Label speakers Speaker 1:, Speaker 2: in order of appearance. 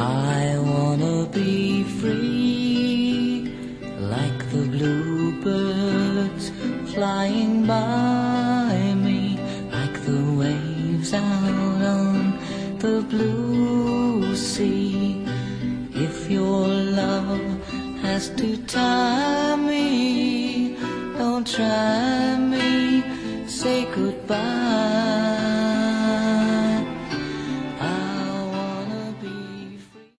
Speaker 1: I wanna be free, like the bluebirds flying by me, like the waves out on the blue sea. If your love has to tie me, don't try